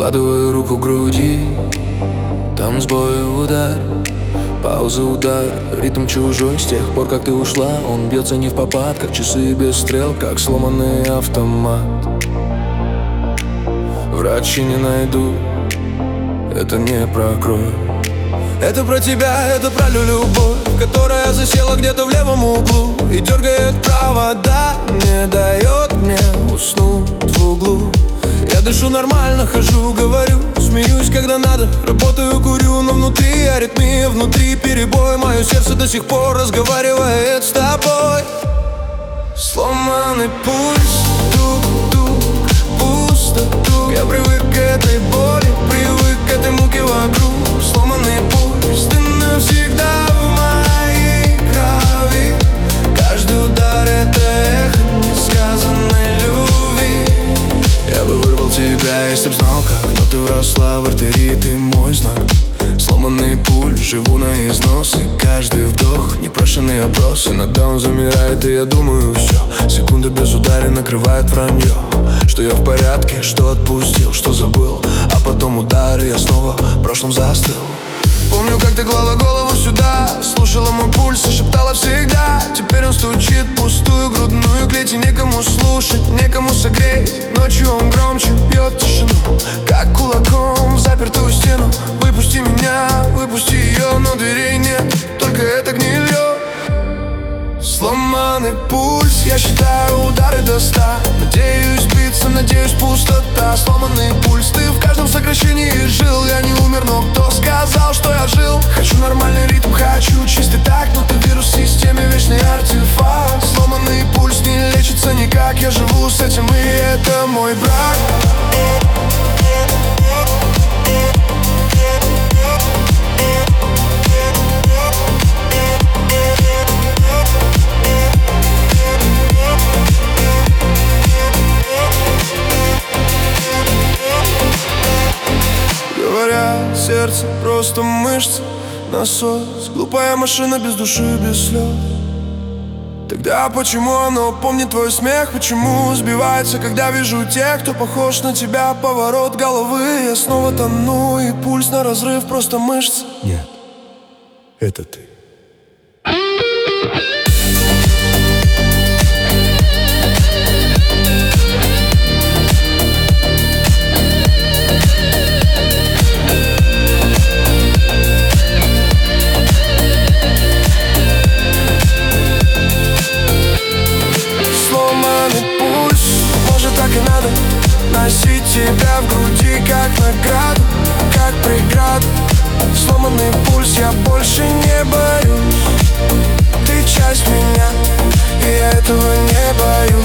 Прикладываю руку к груди, там сбой, удар, пауза, удар, ритм чужой. С тех пор, как ты ушла, он бьется не в попад, как часы без стрел, как сломанный автомат. Врачи не найдут, это не про кровь. Это про тебя, это про любовь, которая засела где-то в левом углу и дергает провода, не дает мне уснуть в углу. Я дышу нормально, хожу, говорю, смеюсь, когда надо, работаю, курю, но внутри аритмия, внутри перебой. Мое сердце до сих пор разговаривает с тобой. Сломанный пульс, тук-тук, пусто, тук. Я привык к этой боли, привык к этой муке вокруг. Сломанный пульс, ты навсегда в моей крови. Каждый удар — это эхо несказанной любви. Я бы вырвал тебя, если б знал как, но ты вросла в артерии, ты мой знак. Сломанный пульс, живу на износ, и каждый вдох — непрошенный опрос. Иногда он замирает, и я думаю, все. Секунда без удара накрывает вранье, что я в порядке, что отпустил, что забыл. А потом удар, и я снова в прошлом застыл. Помню, как ты клала голову сюда, слушала мой пульс и шептала всегда. Теперь он стучит в пустую грудную клеть, и некому слушать, некому согреть. Ночью он громче бьет тишину, как кулаком в запертую стену. Выпусти меня, выпусти ее, но дверей нет, только это гнилье. Сломанный пульс, я считаю удары до 100. Надеюсь сбиться, надеюсь пустота. Сломанный пульс, ты в каждом сокращении жил. Я не умер, но кто сказал, что я жил? Хочу нормальный ритм, хочу чистый такт, но ты вирус в системе, вечный артефакт. Сломанный пульс не лечится никак, я живу с этим, и это мой брак. Говорят, сердце просто мышцы, насос, глупая машина без души, без слез. Тогда почему оно помнит твой смех? Почему сбивается, когда вижу тех, кто похож на тебя? Поворот головы, я снова тону, и пульс на разрыв, просто мышцы. Нет, это ты. Носить тебя в груди, как награду, как преграду. Сломанный пульс, я больше не боюсь. Ты часть меня, и я этого не боюсь.